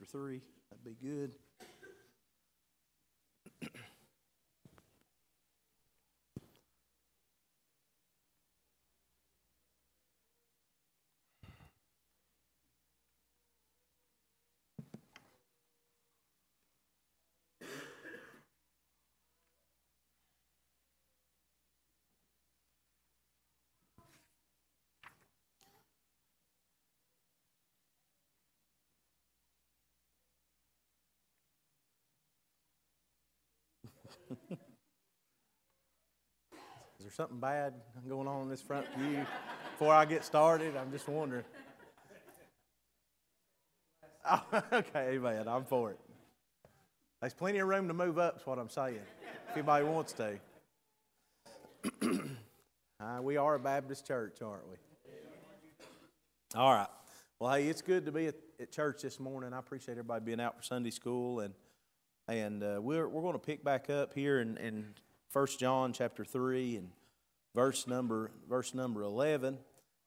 3. That'd be good. Is there something bad going on in this front pew before I get started? I'm just wondering. Oh, okay, amen. I'm for it. There's plenty of room to move up, is what I'm saying, if anybody wants to. We are a Baptist church, aren't we? All right. Well, hey, it's good to be at church this morning. I appreciate everybody being out for Sunday school, and we're going to pick back up here in 1 John chapter 3 and verse number 11.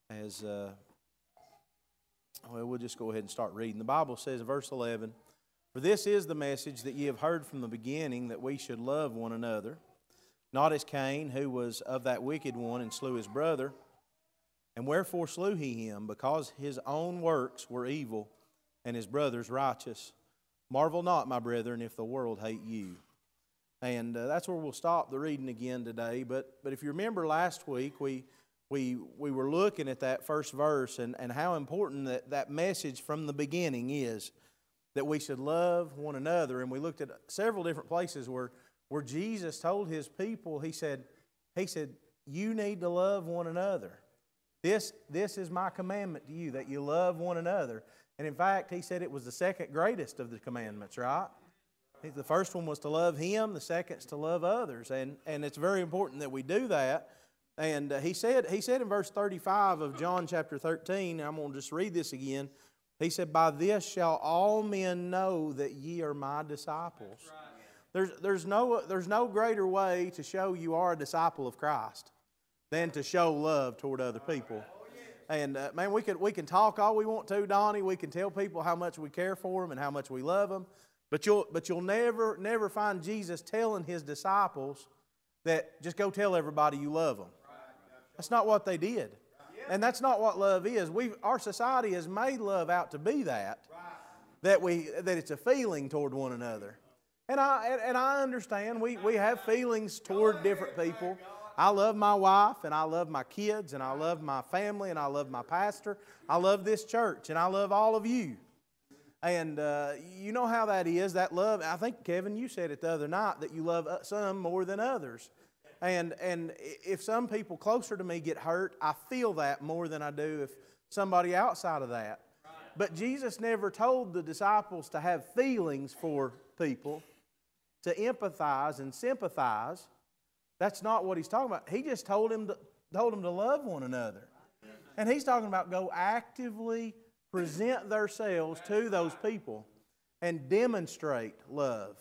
We'll just go ahead and start reading. The Bible says in verse 11, "For this is the message that ye have heard from the beginning, that we should love one another, not as Cain, who was of that wicked one and slew his brother. And wherefore slew he him? Because his own works were evil, and his brother's righteous. Marvel not, my brethren, if the world hate you." And that's where we'll stop the reading again today. But if you remember last week, we were looking at that first verse and how important that message from the beginning is, that we should love one another. And we looked at several different places where Jesus told His people, He said, you need to love one another. This is my commandment to you, that you love one another. And in fact, He said it was the second greatest of the commandments, right? The first one was to love Him, the second is to love others. And it's very important that we do that. And he said in verse 35 of John chapter 13, and I'm going to just read this again. He said, "By this shall all men know that ye are my disciples." There's no greater way to show you are a disciple of Christ than to show love toward other people. And man, we can talk all we want to, Donnie. We can tell people how much we care for them and how much we love them. But you'll never find Jesus telling His disciples that just go tell everybody you love them. That's not what they did. And that's not what love is. Our society has made love out to be that it's a feeling toward one another. And I understand we have feelings toward different people. I love my wife, and I love my kids, and I love my family, and I love my pastor. I love this church, and I love all of you. And you know how that is, that love. I think, Kevin, you said it the other night, that you love some more than others. And if some people closer to me get hurt, I feel that more than I do if somebody outside of that. But Jesus never told the disciples to have feelings for people, to empathize and sympathize. That's not what He's talking about. He just told them to love one another. And He's talking about go actively present themselves to those people and demonstrate love.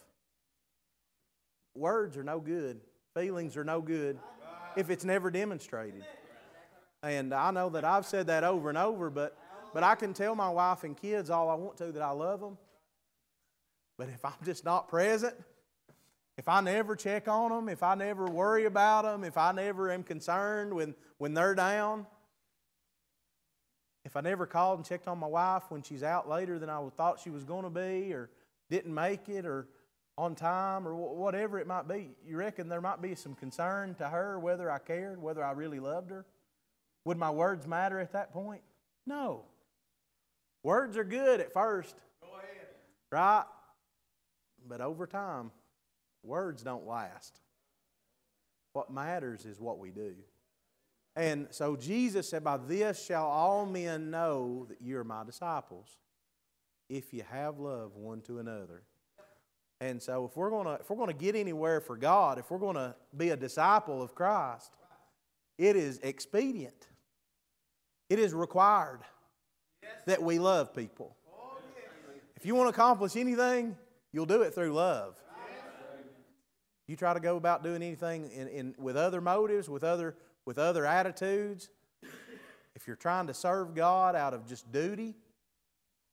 Words are no good. Feelings are no good if it's never demonstrated. And I know that I've said that over and over, but I can tell my wife and kids all I want to that I love them. But if I'm just not present, if I never check on them, if I never worry about them, if I never am concerned when they're down, if I never called and checked on my wife when she's out later than I thought she was going to be, or didn't make it, or on time, or whatever it might be, you reckon there might be some concern to her whether I cared, whether I really loved her? Would my words matter at that point? No. Words are good at first. Go ahead. Right? But over time, words don't last. What matters is what we do. And so Jesus said, "By this shall all men know that you are my disciples, if you have love one to another." And so if we're going to get anywhere for God, if we're going to be a disciple of Christ, it is expedient. It is required that we love people. If you want to accomplish anything, you'll do it through love. You try to go about doing anything with other motives, with other attitudes, if you're trying to serve God out of just duty,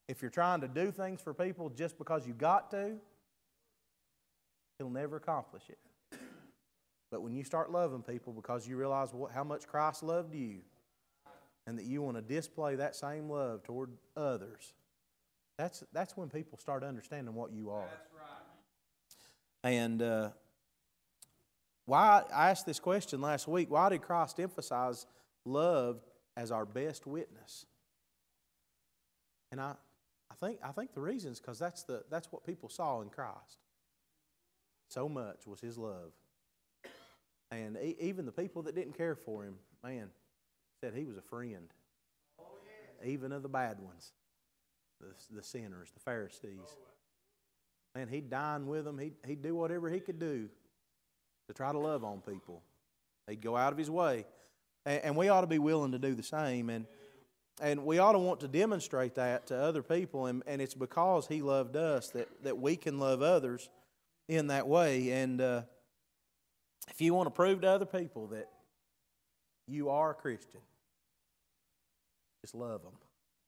If you're trying to do things for people just because you got to, you'll never accomplish it. But when you start loving people because you realize how much Christ loved you and that you want to display that same love toward others, that's when people start understanding what you are. That's right. And why I asked this question last week, why did Christ emphasize love as our best witness? And I think the reason is because that's what people saw in Christ. So much was His love. And even the people that didn't care for Him, man, said He was a friend. Oh, yes. Even of the bad ones, the sinners, the Pharisees. Man, He'd dine with them. He'd do whatever He could do to try to love on people. He'd go out of His way. And we ought to be willing to do the same. And we ought to want to demonstrate that to other people. And it's because He loved us that we can love others in that way. And if you want to prove to other people that you are a Christian, just love them.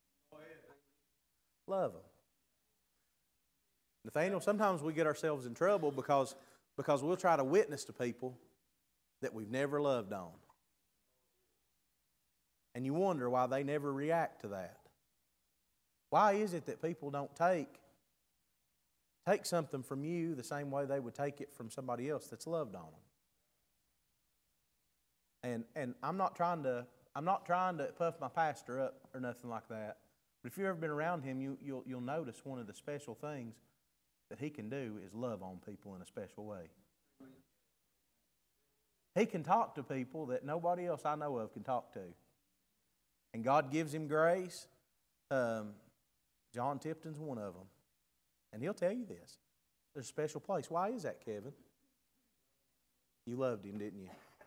Love them. Nathaniel, sometimes we get ourselves in trouble because we'll try to witness to people that we've never loved on. And you wonder why they never react to that. Why is it that people don't take something from you the same way they would take it from somebody else that's loved on them? And I'm not trying to puff my pastor up or nothing like that. But if you've ever been around him, you'll notice one of the special things that he can do is love on people in a special way. He can talk to people that nobody else I know of can talk to. And God gives him grace. John Tipton's one of them. And he'll tell you this. There's a special place. Why is that, Kevin? You loved him, didn't you?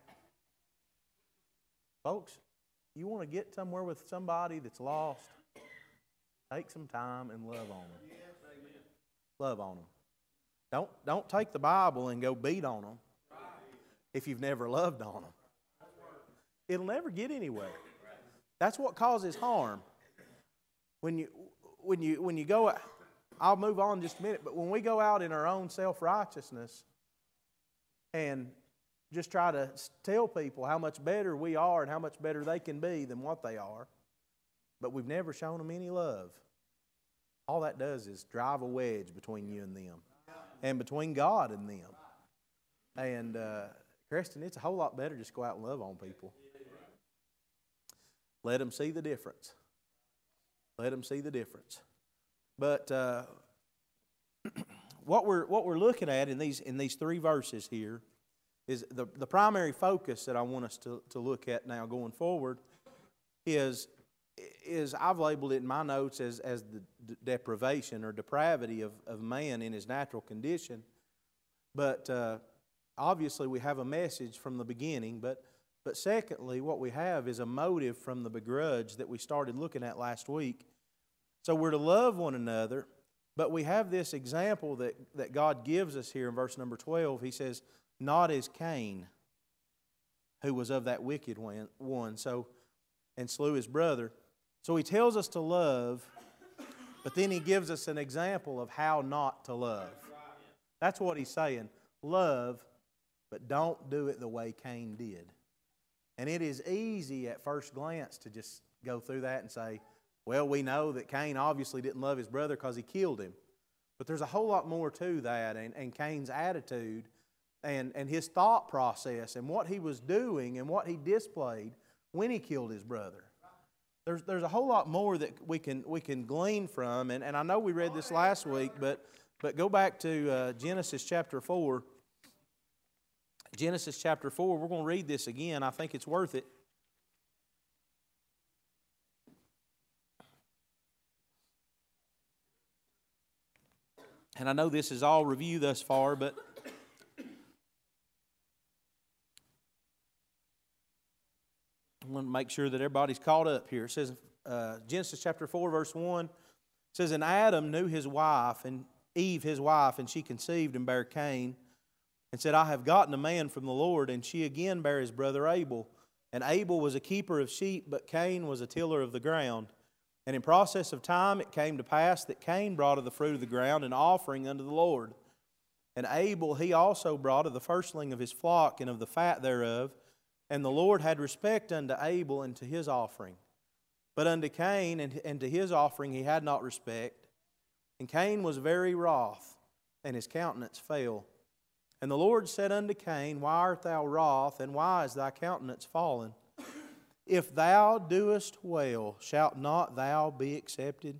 Folks, you want to get somewhere with somebody that's lost, take some time and love on them. Love on them. Don't take the Bible and go beat on them if you've never loved on them. It'll never get anywhere. That's what causes harm. When you go, I'll move on in just a minute, but when we go out in our own self-righteousness and just try to tell people how much better we are and how much better they can be than what they are, but we've never shown them any love, all that does is drive a wedge between you and them and between God and them. And, Kristen, it's a whole lot better just go out and love on people. Let them see the difference. Let them see the difference. But what we're looking at in these three verses here is the primary focus that I want us to look at now going forward is I've labeled it in my notes as the deprivation or depravity of man in his natural condition. But obviously we have a message from the beginning, but secondly, what we have is a motive from the begrudge that we started looking at last week. So we're to love one another, but we have this example that God gives us here in verse number 12. He says, not as Cain, who was of that wicked one, and slew his brother. So he tells us to love, but then he gives us an example of how not to love. That's what he's saying. Love, but don't do it the way Cain did. And it is easy at first glance to just go through that and say, well, we know that Cain obviously didn't love his brother because he killed him. But there's a whole lot more to that, and Cain's attitude and his thought process and what he was doing and what he displayed when he killed his brother. There's a whole lot more that we can glean from, and I know we read this last week, but go back to Genesis chapter 4. Genesis chapter 4, we're going to read this again. I think it's worth it. And I know this is all review thus far, but I want to make sure that everybody's caught up here. It says, Genesis chapter 4, verse 1, it says, and Adam knew his wife, and Eve his wife, and she conceived and bare Cain, and said, I have gotten a man from the Lord. And she again bare his brother Abel. And Abel was a keeper of sheep, but Cain was a tiller of the ground. And in process of time it came to pass that Cain brought of the fruit of the ground an offering unto the Lord. And Abel he also brought of the firstling of his flock and of the fat thereof. And the Lord had respect unto Abel and to his offering. But unto Cain and to his offering he had not respect. And Cain was very wroth, and his countenance fell. And the Lord said unto Cain, Why art thou wroth, and why is thy countenance fallen? If thou doest well, shalt not thou be accepted?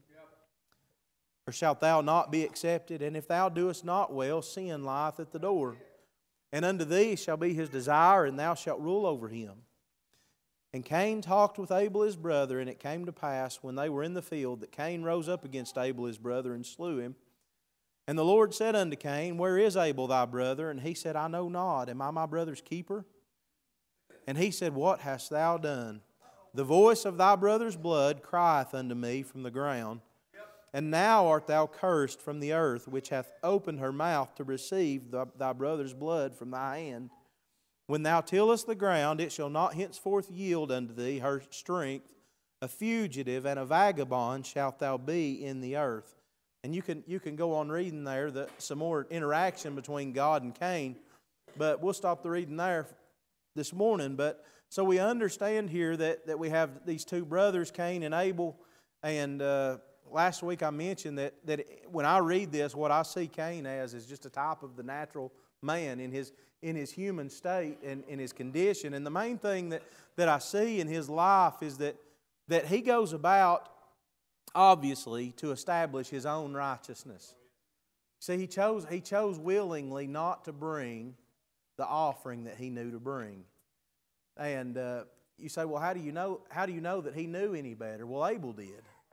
Or shalt thou not be accepted? And if thou doest not well, sin lieth at the door. And unto thee shall be his desire, and thou shalt rule over him. And Cain talked with Abel his brother, and it came to pass, when they were in the field, that Cain rose up against Abel his brother, and slew him. And the Lord said unto Cain, Where is Abel thy brother? And he said, I know not. Am I my brother's keeper? And he said, What hast thou done? The voice of thy brother's blood crieth unto me from the ground. And now art thou cursed from the earth, which hath opened her mouth to receive thy brother's blood from thy hand. When thou tillest the ground, it shall not henceforth yield unto thee her strength. A fugitive and a vagabond shalt thou be in the earth. And you can go on reading there some more interaction between God and Cain. But we'll stop the reading there this morning. But so we understand here that we have these two brothers, Cain and Abel. And last week I mentioned that when I read this, what I see Cain as is just a type of the natural man in his human state and in his condition. And the main thing that I see in his life is that he goes about, obviously, to establish his own righteousness. See, he chose willingly not to bring the offering that he knew to bring. And you say, well, how do you know that he knew any better? Well, Abel did.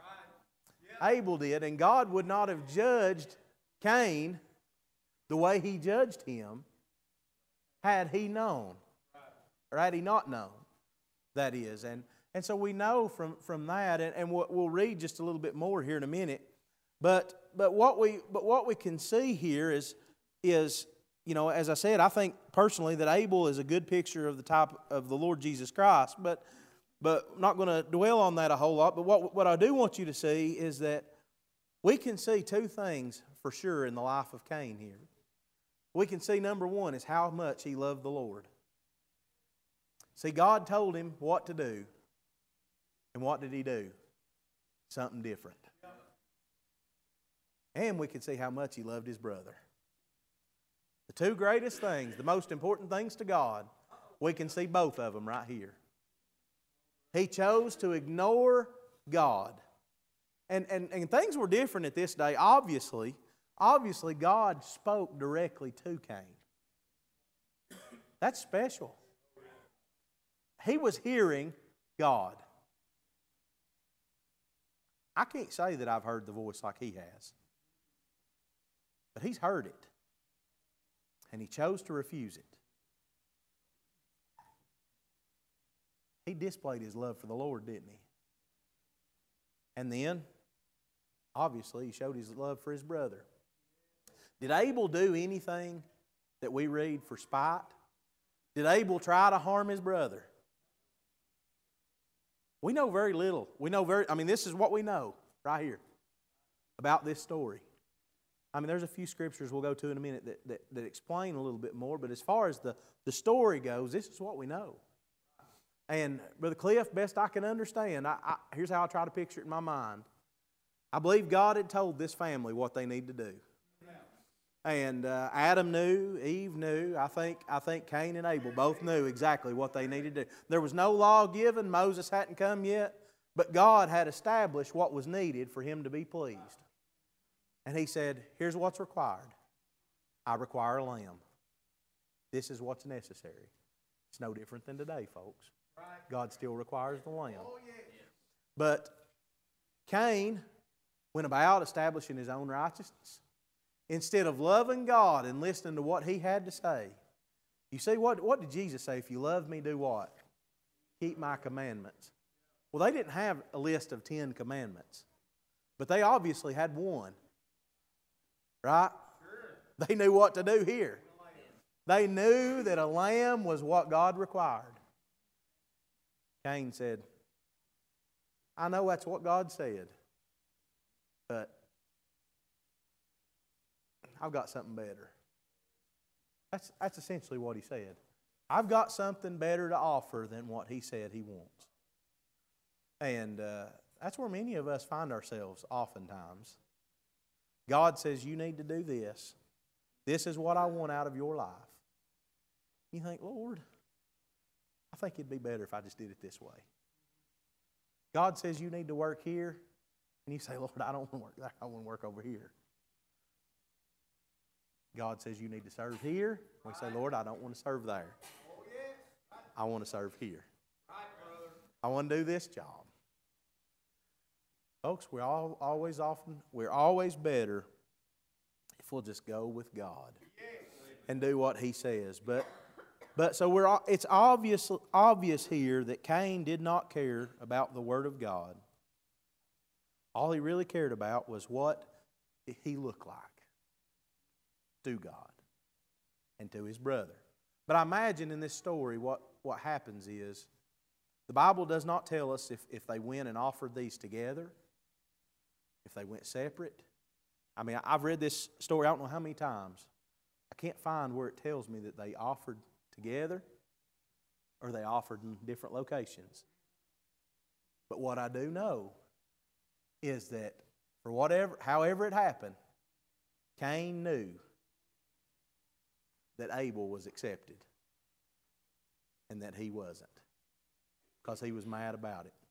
Abel did, and God would not have judged Cain the way he judged him had he known, or had he not known, that is. And so we know from that, and we'll read just a little bit more here in a minute. But what we can see here is you know, as I said, I think personally that Abel is a good picture of the type of the Lord Jesus Christ. But I'm not going to dwell on that a whole lot. But what I do want you to see is that we can see two things for sure in the life of Cain here. We can see, number one, is how much he loved the Lord. See, God told him what to do. And what did he do? Something different. And we can see how much he loved his brother. The two greatest things, the most important things to God, we can see both of them right here. He chose to ignore God. And things were different at this day. Obviously, God spoke directly to Cain. That's special. He was hearing God. I can't say that I've heard the voice like he has. But he's heard it. And he chose to refuse it. He displayed his love for the Lord, didn't he? And then, obviously, he showed his love for his brother. Did Abel do anything that we read for spite? Did Abel try to harm his brother? We know very little. This is what we know right here about this story. There's a few scriptures we'll go to in a minute that explain a little bit more, but as far as the story goes, this is what we know. And Brother Cliff, best I can understand, here's how I try to picture it in my mind. I believe God had told this family what they need to do. And Adam knew, Eve knew, I think Cain and Abel both knew exactly what they needed to do. There was no law given, Moses hadn't come yet, but God had established what was needed for him to be pleased. And he said, here's what's required. I require a lamb. This is what's necessary. It's no different than today, folks. God still requires the lamb. But Cain went about establishing his own righteousness. Instead of loving God and listening to what he had to say. You see, what did Jesus say? If you love me, do what? Keep my commandments. Well, they didn't have a list of 10 commandments. But they obviously had one. Right? Sure. They knew what to do here. They knew that a lamb was what God required. Cain said, I know that's what God said, but I've got something better. That's essentially what he said. I've got something better to offer than what he said he wants. And that's where many of us find ourselves oftentimes. God says, you need to do this. This is what I want out of your life. You think, Lord, I think it'd be better if I just did it this way. God says you need to work here, and you say, Lord, I don't want to work there. I want to work over here. God says you need to serve here. We say, Lord, I don't want to serve there. I want to serve here. I want to do this job. Folks, we're always better if we'll just go with God and do what He says. But so it's obvious here that Cain did not care about the Word of God. All he really cared about was what he looked like to God and to his brother. But I imagine in this story what happens is the Bible does not tell us if they went and offered these together, if they went separate. I mean, I've read this story I don't know how many times. I can't find where it tells me that they offered together or they offered in different locations. But what I do know is that however it happened, Cain knew that Abel was accepted and that he wasn't, because he was mad about it.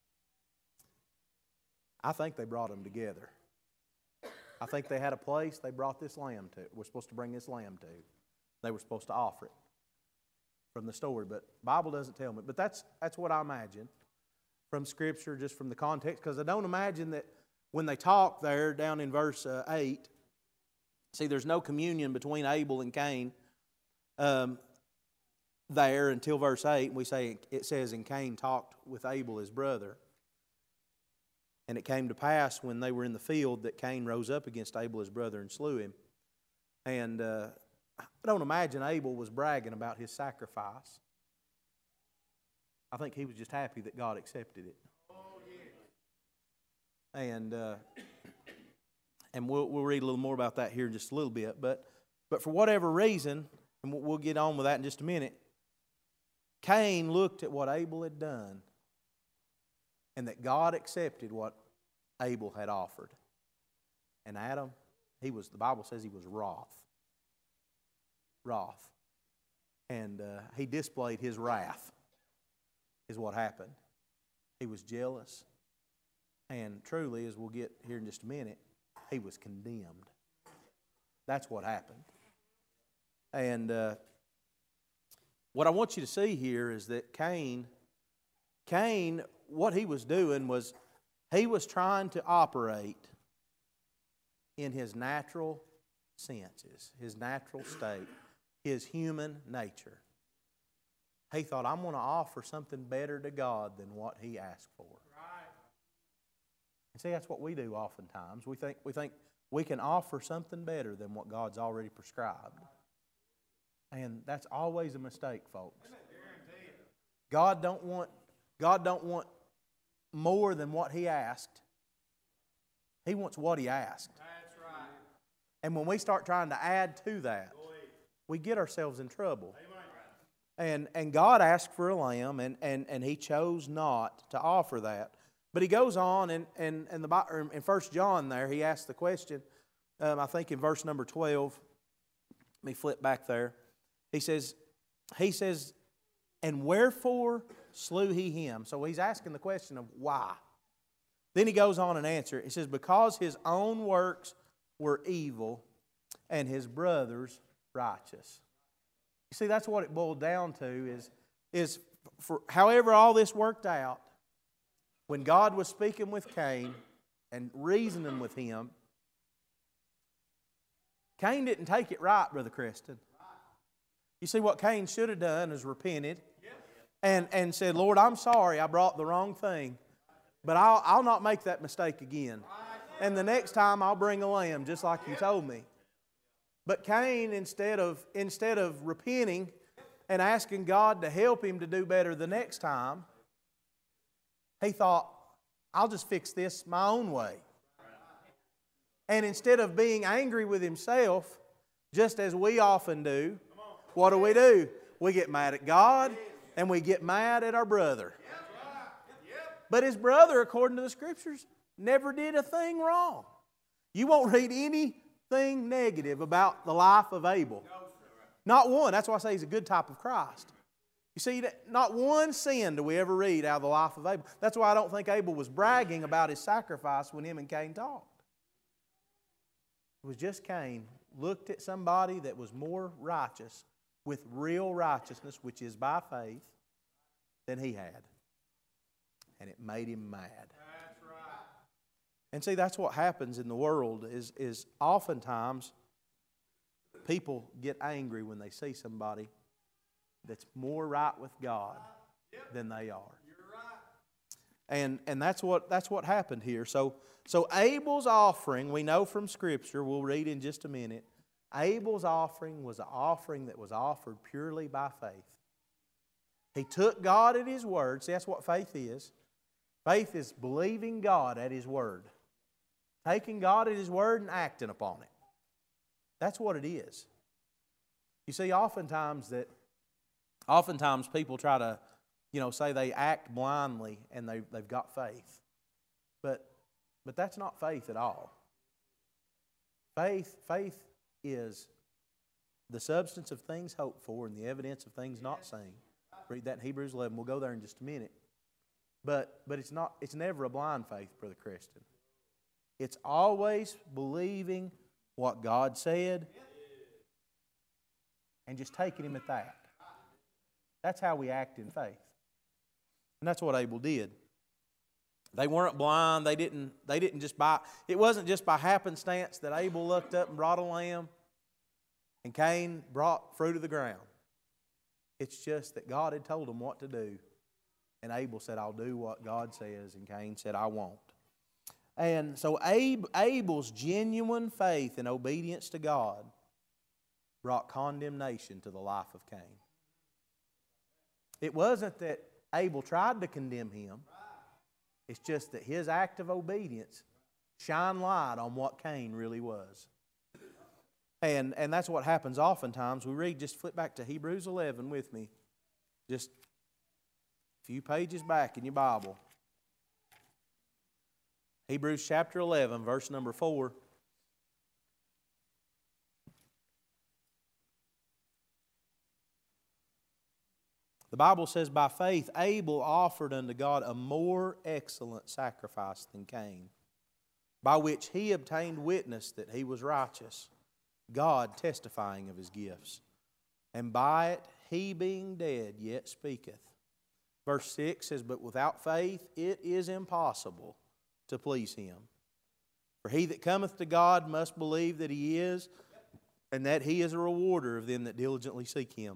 I think they brought them together. I think they had a place they brought this lamb to. We're supposed to bring this lamb to. They were supposed to offer it from the story, but the Bible doesn't tell me. But that's what I imagine from Scripture, just from the context, because I don't imagine that when they talk there down in verse 8, see, there's no communion between Abel and Cain there until verse 8. It says, and Cain talked with Abel his brother. And it came to pass when they were in the field that Cain rose up against Abel his brother and slew him. And I don't imagine Abel was bragging about his sacrifice. I think he was just happy that God accepted it. And we'll read a little more about that here in just a little bit. But for whatever reason, and we'll get on with that in just a minute, Cain looked at what Abel had done and that God accepted what Abel had offered. And Adam, the Bible says he was wroth. And he displayed his wrath, is what happened. He was jealous. And truly, as we'll get here in just a minute, he was condemned. That's what happened. And what I want you to see here is that Cain, what he was doing was he was trying to operate in his natural senses, his natural state, his human nature. He thought, I'm going to offer something better to God than what He asked for. And see, that's what we do oftentimes. We think we can offer something better than what God's already prescribed. And that's always a mistake, folks. God don't want more than what He asked. He wants what He asked. That's right. And when we start trying to add to that, we get ourselves in trouble. And God asked for a lamb, and He chose not to offer that. But He goes on, and in 1 John there, He asks the question, I think in verse number 12, let me flip back there. He says, and wherefore slew He him? So He's asking the question of why. Then He goes on and answers. He says, because his own works were evil, and his brother's righteous. You see, that's what it boiled down to, is for however all this worked out, when God was speaking with Cain and reasoning with him, Cain didn't take it right, Brother Creston. You see, what Cain should have done is repented and said, Lord, I'm sorry I brought the wrong thing, but I'll not make that mistake again. And the next time I'll bring a lamb just like you told me. But Cain, instead of repenting and asking God to help him to do better the next time, he thought, I'll just fix this my own way. And instead of being angry with himself, just as we often do, what do? We get mad at God and we get mad at our brother. But his brother, according to the Scriptures, never did a thing wrong. You won't read anything negative about the life of Abel. Not one. That's why I say he's a good type of Christ. You see, not one sin do we ever read out of the life of Abel. That's why I don't think Abel was bragging about his sacrifice when him and Cain talked. It was just Cain looked at somebody that was more righteous with real righteousness, which is by faith, than he had. And it made him mad. That's right. And see, that's what happens in the world is oftentimes people get angry when they see somebody that's more right with God than they are. And that's what happened here. So Abel's offering, we know from Scripture, we'll read in just a minute, Abel's offering was an offering that was offered purely by faith. He took God at His word. See, that's what faith is. Faith is believing God at His word. Taking God at His word and acting upon it. That's what it is. You see, oftentimes people try to, say they act blindly and they've got faith. But that's not faith at all. Faith is the substance of things hoped for and the evidence of things not seen. Read that in Hebrews 11. We'll go there in just a minute. But it's never a blind faith, Brother Christian. It's always believing what God said and just taking Him at that. That's how we act in faith. And that's what Abel did. They weren't blind. They didn't just it wasn't just by happenstance that Abel looked up and brought a lamb and Cain brought fruit of the ground. It's just that God had told them what to do. And Abel said, I'll do what God says. And Cain said, I won't. And so Abel's genuine faith and obedience to God brought condemnation to the life of Cain. It wasn't that Abel tried to condemn him. It's just that his act of obedience shined light on what Cain really was. And that's what happens oftentimes. We read, just flip back to Hebrews 11 with me. Just a few pages back in your Bible. Hebrews chapter 11, verse number 4. The Bible says, by faith Abel offered unto God a more excellent sacrifice than Cain, by which he obtained witness that he was righteous, God testifying of his gifts. And by it he being dead yet speaketh. Verse 6 says, but without faith it is impossible to please Him. For he that cometh to God must believe that He is, and that He is a rewarder of them that diligently seek Him.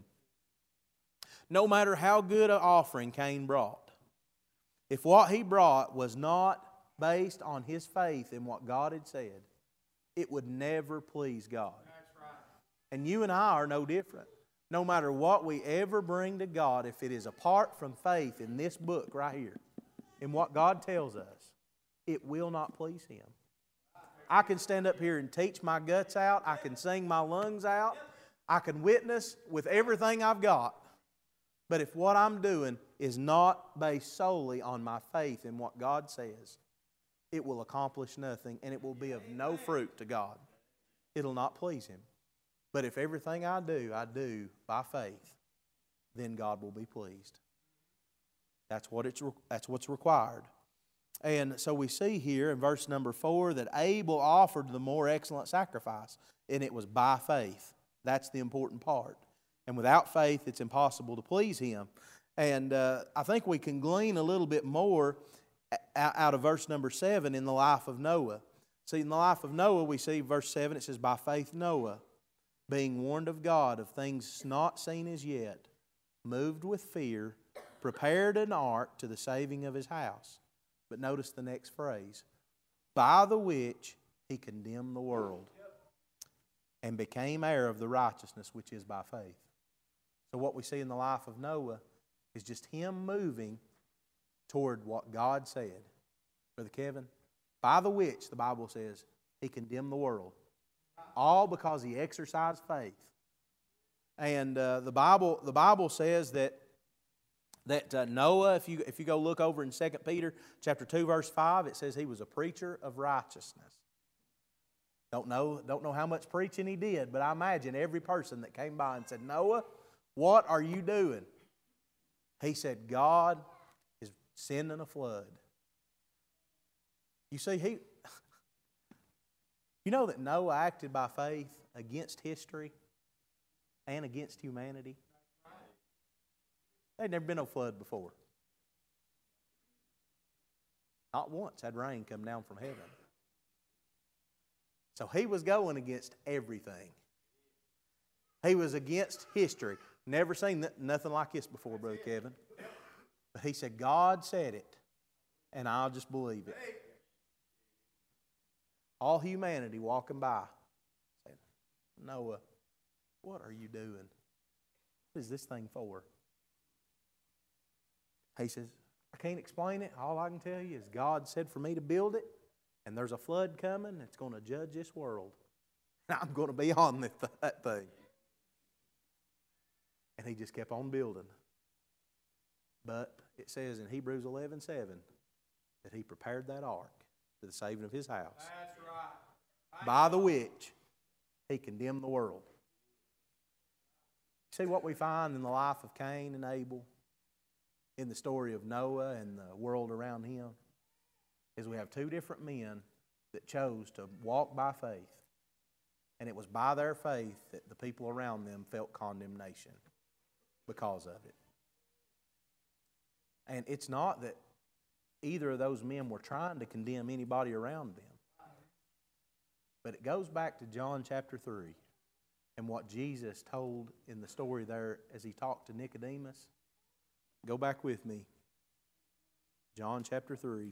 No matter how good an offering Cain brought, if what he brought was not based on his faith in what God had said, it would never please God. That's right. And you and I are no different. No matter what we ever bring to God, if it is apart from faith in this book right here, in what God tells us, it will not please Him. I can stand up here and teach my guts out. I can sing my lungs out. I can witness with everything I've got. But if what I'm doing is not based solely on my faith in what God says, it will accomplish nothing and it will be of no fruit to God. It'll not please Him. But if everything I do by faith, then God will be pleased. That's what's required. And so we see here in verse number 4 that Abel offered the more excellent sacrifice, and it was by faith. That's the important part. And without faith, it's impossible to please Him. And I think we can glean a little bit more out of verse number 7 in the life of Noah. See, in the life of Noah, we see verse 7, it says, by faith Noah, being warned of God of things not seen as yet, moved with fear, prepared an ark to the saving of his house. But notice the next phrase, by the which he condemned the world and became heir of the righteousness which is by faith. So what we see in the life of Noah is just him moving toward what God said. Brother Kevin, by the which, the Bible says, He condemned the world. All because he exercised faith. And the Bible says that Noah, if you go look over in 2 Peter chapter 2, verse 5, it says he was a preacher of righteousness. Don't know how much preaching he did, but I imagine every person that came by and said, Noah, what are you doing? He said, God is sending a flood. You see, you know that Noah acted by faith against history and against humanity? There'd never been no flood before. Not once had rain come down from heaven. So he was going against everything. He was against history. Never seen nothing like this before, Brother Kevin. But he said, God said it, and I'll just believe it. All humanity walking by said, Noah, what are you doing? What is this thing for? He says, I can't explain it. All I can tell you is God said for me to build it, and there's a flood coming that's going to judge this world. And I'm going to be on that thing. And he just kept on building. But it says in Hebrews 11:7 that he prepared that ark to the saving of his house. That's right. By the which he condemned the world. See what we find in the life of Cain and Abel, in the story of Noah and the world around him, is we have two different men that chose to walk by faith. And it was by their faith that the people around them felt condemnation because of it. And it's not that either of those men were trying to condemn anybody around them. But it goes back to John chapter 3 and what Jesus told in the story there as he talked to Nicodemus. Go back with me. John chapter 3.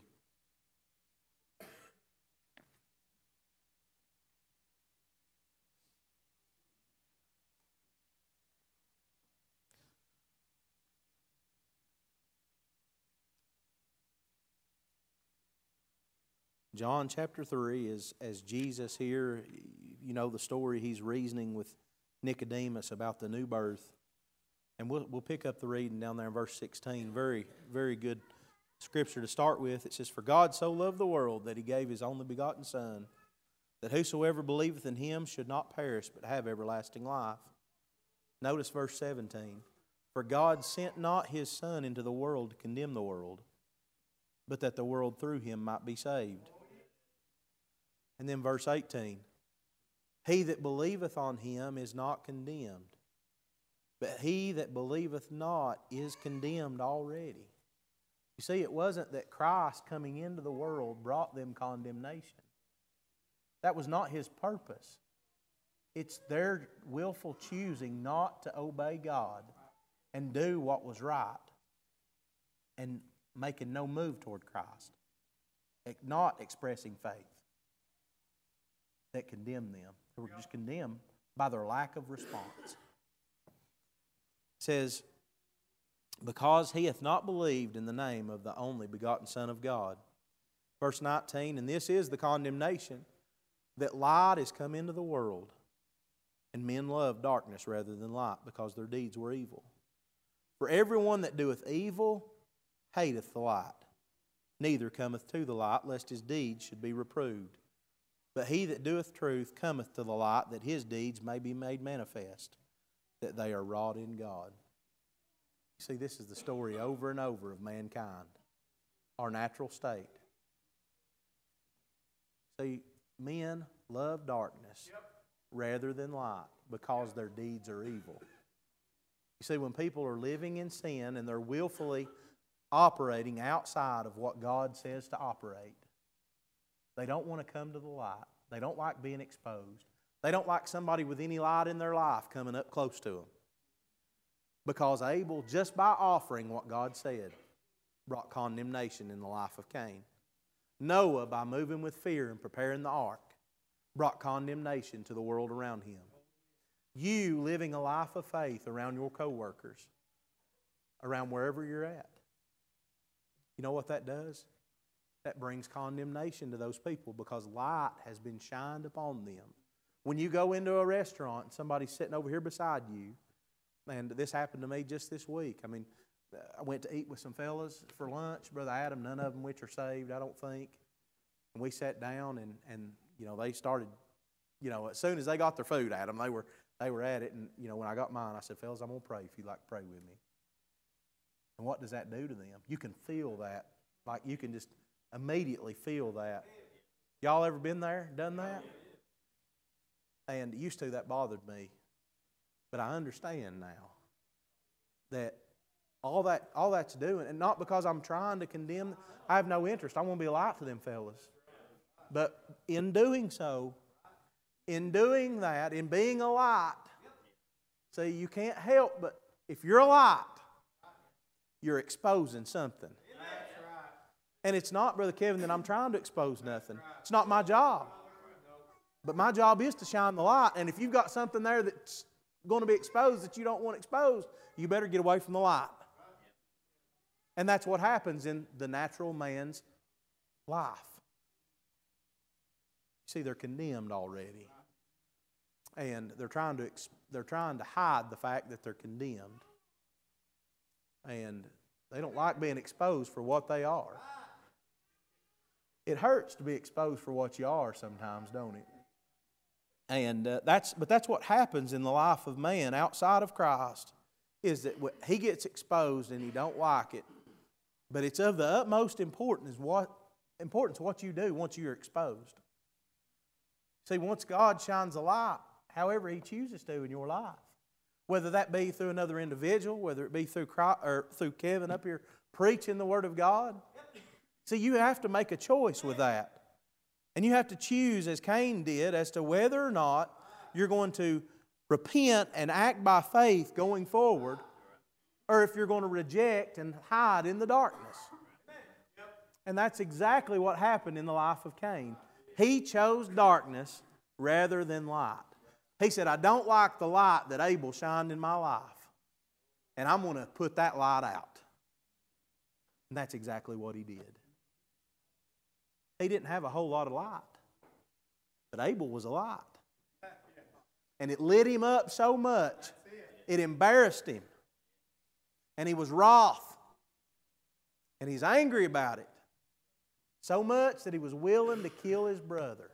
John chapter 3 is as Jesus here, you know the story, he's reasoning with Nicodemus about the new birth. And we'll pick up the reading down there in verse 16. Very, very good scripture to start with. It says, For God so loved the world that he gave his only begotten Son, that whosoever believeth in him should not perish but have everlasting life. Notice verse 17. For God sent not his Son into the world to condemn the world, but that the world through him might be saved. And then verse 18. He that believeth on him is not condemned, but he that believeth not is condemned already. You see, it wasn't that Christ coming into the world brought them condemnation. That was not his purpose. It's their willful choosing not to obey God and do what was right and making no move toward Christ, not expressing faith, that condemned them. They were just condemned by their lack of response. It says, because he hath not believed in the name of the only begotten Son of God. Verse 19, and this is the condemnation, that light is come into the world, and men love darkness rather than light, because their deeds were evil. For everyone that doeth evil hateth the light, neither cometh to the light, lest his deeds should be reproved. But he that doeth truth cometh to the light, that his deeds may be made manifest, that they are wrought in God. You see, this is the story over and over of mankind, our natural state. See, men love darkness rather than light because their deeds are evil. You see, when people are living in sin and they're willfully operating outside of what God says to operate, they don't want to come to the light. They don't like being exposed. They don't like somebody with any light in their life coming up close to them. Because Abel, just by offering what God said, brought condemnation in the life of Cain. Noah, by moving with fear and preparing the ark, brought condemnation to the world around him. You living a life of faith around your co-workers, around wherever you're at. You know what that does? that brings condemnation to those people because light has been shined upon them. When you go into a restaurant and somebody's sitting over here beside you, and this happened to me just this week. I mean, I went to eat with some fellas for lunch, Brother Adam, none of them which are saved, I don't think. And we sat down and you know, they started, you know, as soon as they got their food, Adam, they were at it. And, you know, when I got mine, I said, fellas, I'm going to pray if you'd like to pray with me. And what does that do to them? You can feel that. Like you can just immediately feel that. Y'all ever been there, done that? And used to, that bothered me. But I understand now that all that's doing, and not because I'm trying to condemn, I have no interest. I want to be a light to them fellas. But in doing so, in doing that, in being a light, see, you can't help but, if you're a light, you're exposing something. And it's not, Brother Kevin, that I'm trying to expose nothing. It's not my job. But my job is to shine the light. And if you've got something there that's going to be exposed that you don't want exposed, you better get away from the light. And that's what happens in the natural man's life. See, they're condemned already. And they're trying to hide the fact that they're condemned. And they don't like being exposed for what they are. It hurts to be exposed for what you are sometimes, don't it? And that's what happens in the life of man outside of Christ, is that he gets exposed and he don't like it. But it's of the utmost importance what you do once you're exposed. See, once God shines a light, however He chooses to in your life, whether that be through another individual, whether it be through Christ, or through Kevin up here preaching the Word of God. See, you have to make a choice with that. And you have to choose, as Cain did, as to whether or not you're going to repent and act by faith going forward, or if you're going to reject and hide in the darkness. And that's exactly what happened in the life of Cain. He chose darkness rather than light. He said, I don't like the light that Abel shined in my life, and I'm going to put that light out. And that's exactly what he did. He didn't have a whole lot of light, but Abel was a light. And it lit him up so much, it embarrassed him. And he was wroth. And he's angry about it. So much that he was willing to kill his brother.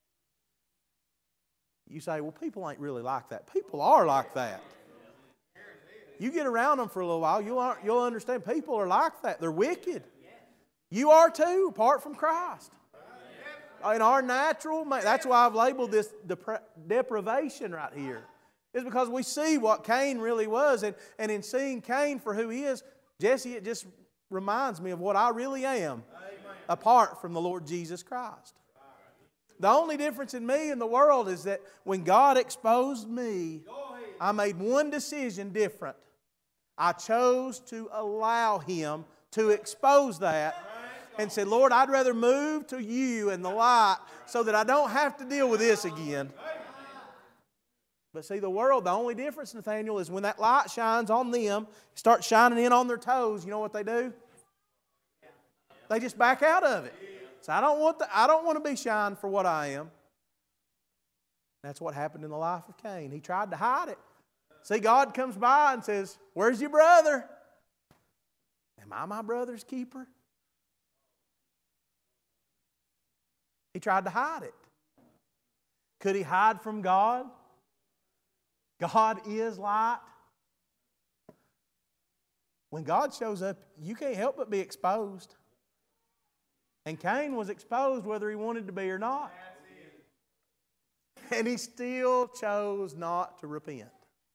You say, well, people ain't really like that. People are like that. You get around them for a little while, you'll understand people are like that. They're wicked. You are too, apart from Christ. In our natural, that's why I've labeled this deprivation right here. It's because we see what Cain really was. And in seeing Cain for who he is, Jesse, it just reminds me of what I really am apart from the Lord Jesus Christ. The only difference in me and the world is that when God exposed me, I made one decision different. I chose to allow Him to expose that and said, Lord, I'd rather move to You and the light so that I don't have to deal with this again. But see, the world, the only difference, Nathaniel, is when that light shines on them, starts shining in on their toes, you know what they do? They just back out of it. So I don't want to be shined for what I am. That's what happened in the life of Cain. He tried to hide it. See, God comes by and says, where's your brother? Am I my brother's keeper? He tried to hide it. Could he hide from God? God is light. When God shows up, you can't help but be exposed. And Cain was exposed whether he wanted to be or not. And he still chose not to repent.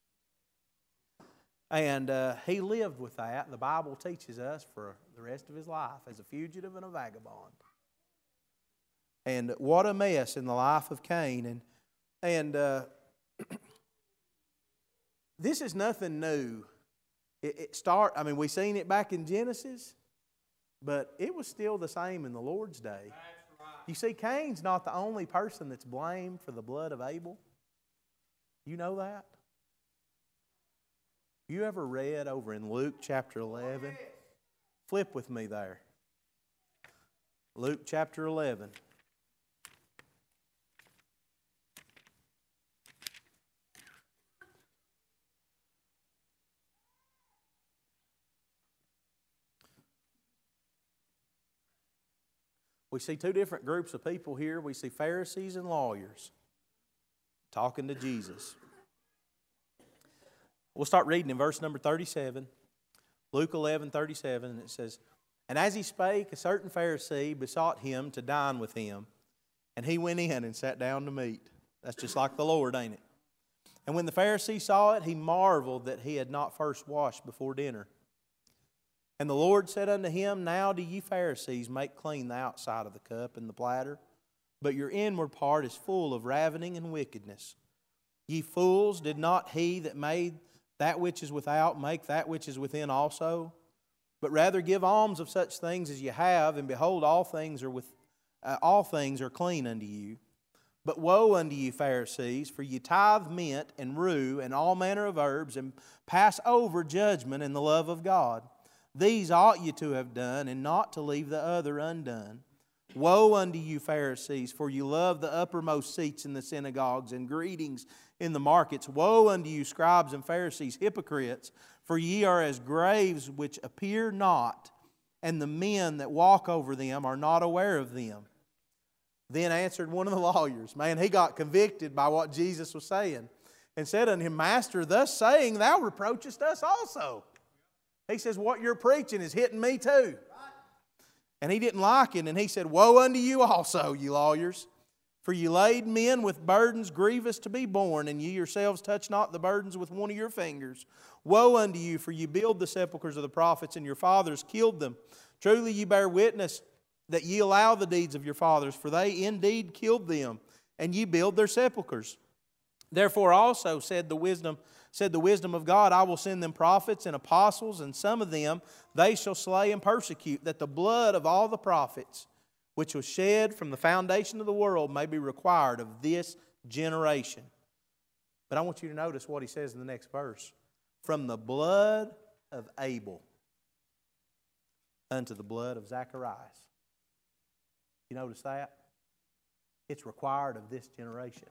And he lived with that. The Bible teaches us for the rest of his life as a fugitive and a vagabond. And what a mess in the life of Cain. And this is nothing new. We've seen it back in Genesis, but it was still the same in the Lord's day. You see, Cain's not the only person that's blamed for the blood of Abel. You know that? You ever read over in Luke chapter 11? Flip with me there. Luke chapter 11. We see two different groups of people here. We see Pharisees and lawyers talking to Jesus. We'll start reading in verse number 37. Luke 11:37, and it says, "And as he spake, a certain Pharisee besought him to dine with him. And he went in and sat down to meat." That's just like the Lord, ain't it? "And when the Pharisee saw it, he marveled that he had not first washed before dinner. And the Lord said unto him, Now do ye Pharisees make clean the outside of the cup and the platter, but your inward part is full of ravening and wickedness. Ye fools, did not he that made that which is without make that which is within also? But rather give alms of such things as ye have, and behold, all things are clean unto you. But woe unto you, Pharisees, for ye tithe mint and rue and all manner of herbs, and pass over judgment and the love of God. These ought ye to have done, and not to leave the other undone. Woe unto you, Pharisees, for you love the uppermost seats in the synagogues and greetings in the markets. Woe unto you, scribes and Pharisees, hypocrites, for ye are as graves which appear not, and the men that walk over them are not aware of them." Then answered one of the lawyers. Man, he got convicted by what Jesus was saying, and said unto him, "Master, thus saying, thou reproachest us also." He says, "What you're preaching is hitting me too." And he didn't like it, and he said, "Woe unto you also, ye lawyers, for ye laid men with burdens grievous to be borne, and ye yourselves touch not the burdens with one of your fingers. Woe unto you, for ye build the sepulchres of the prophets, and your fathers killed them. Truly ye bear witness that ye allow the deeds of your fathers, for they indeed killed them, and ye build their sepulchres. Therefore also said the wisdom of God, I will send them prophets and apostles, and some of them they shall slay and persecute, that the blood of all the prophets, which was shed from the foundation of the world, may be required of this generation." But I want you to notice what he says in the next verse. "From the blood of Abel unto the blood of Zacharias." You notice that? It's required of this generation.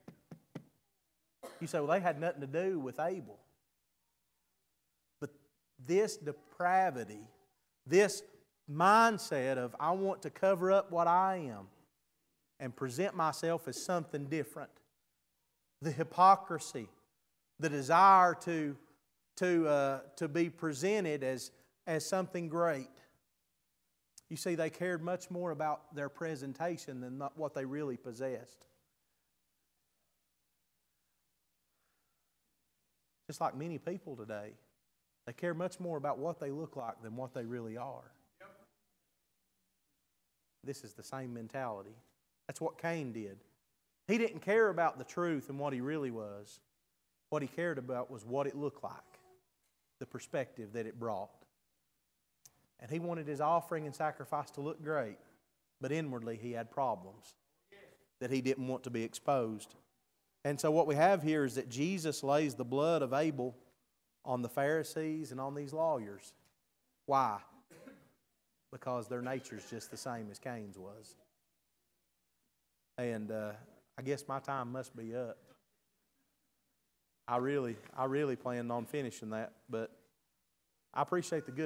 You say, well, they had nothing to do with Abel. But this depravity, this mindset of I want to cover up what I am and present myself as something different, the hypocrisy, the desire to be presented as something great. You see, they cared much more about their presentation than what they really possessed. Just like many people today, they care much more about what they look like than what they really are. Yep. This is the same mentality. That's what Cain did. He didn't care about the truth and what he really was. What he cared about was what it looked like, the perspective that it brought. And he wanted his offering and sacrifice to look great, but inwardly he had problems that he didn't want to be exposed. And so what we have here is that Jesus lays the blood of Abel on the Pharisees and on these lawyers. Why? Because their nature's just the same as Cain's was. And I guess my time must be up. I really planned on finishing that, but I appreciate the good